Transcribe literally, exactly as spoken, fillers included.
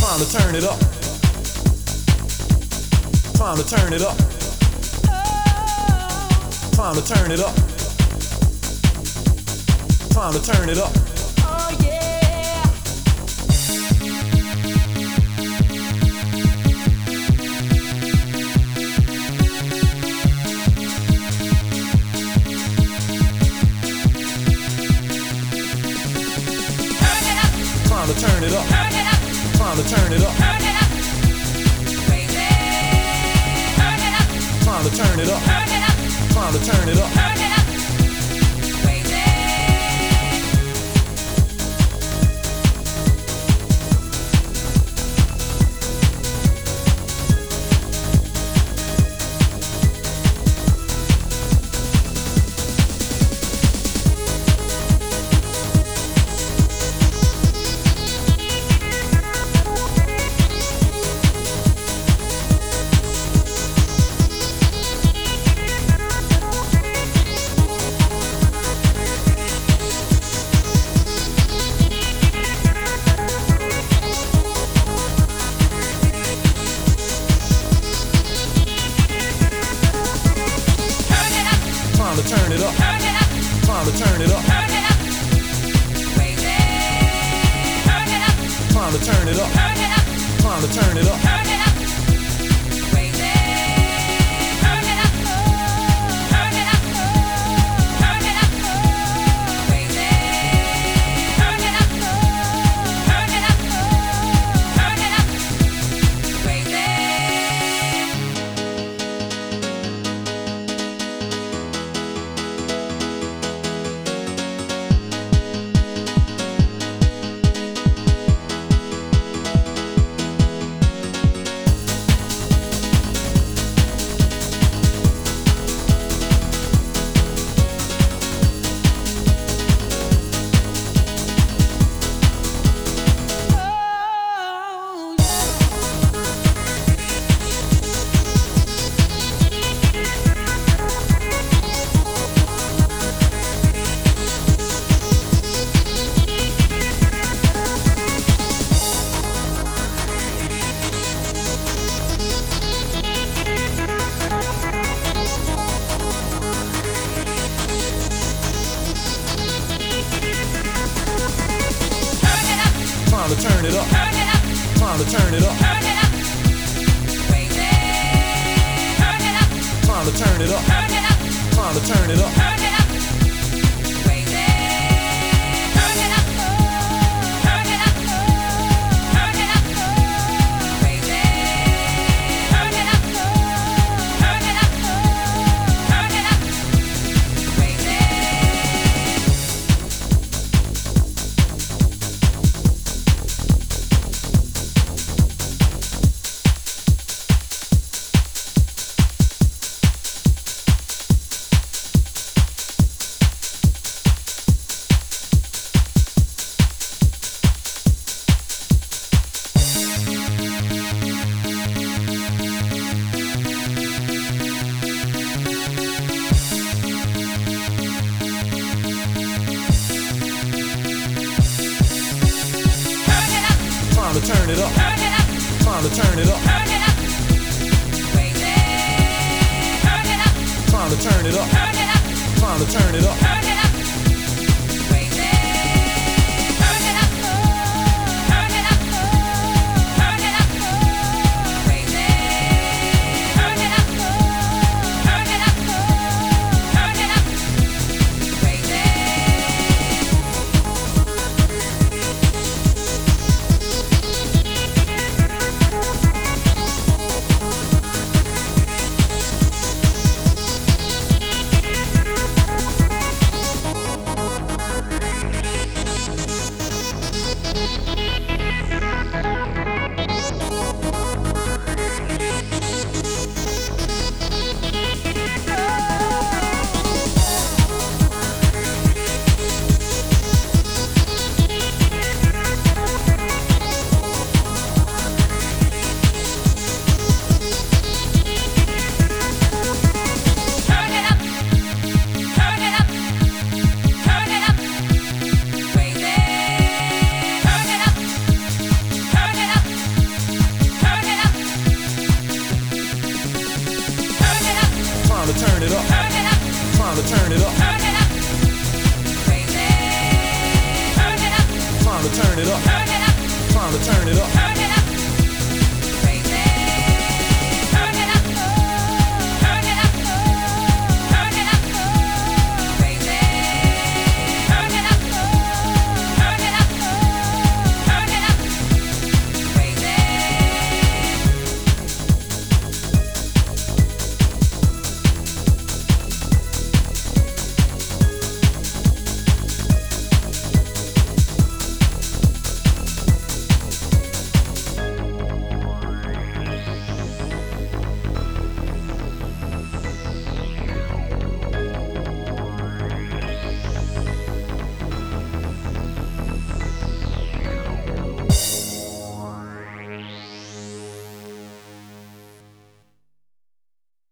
Time to turn it up. Time to turn it up. Time to turn it up. Time to turn it up. Oh yeah. Turn it up. Time to turn it up. Turn it up. Time to turn it up. Turn it up. Crazy. Turn it up. Time to turn it up. Turn it up. Time to turn it up. Turn it up. Crazy. Time to turn it up. Turn it up. Time to turn it up. Turn it up. Crazy. Turn it up. Time to turn it up. Turn it up. Time to turn it up. Turn it up. Crazy. Turn it up. Turn it up. Turn it up. Crazy. Turn it up. Turn it up. Turn it up. Crazy. Time to turn it up. Turn it up. Time to turn it up. Turn it up. Crazy. Turn it up. Time to turn it up. Turn it up. Time to turn it up. Turn it up. Crazy. Turn it up. Turn it up. Turn it up. Crazy. Turn it up. Turn it up. Turn it up. Crazy. Time to turn it up. Turn it up. Time to turn it up. Turn it up. Crazy. Turn it up. Time to turn it up. Turn it up. Time to turn it up. Turn it up. Crazy. Turn it up. Turn it up. Turn it up. Crazy. Turn it up. Turn it up. Turn it up. Crazy. turn it up. turn it up, Time to turn it up. turn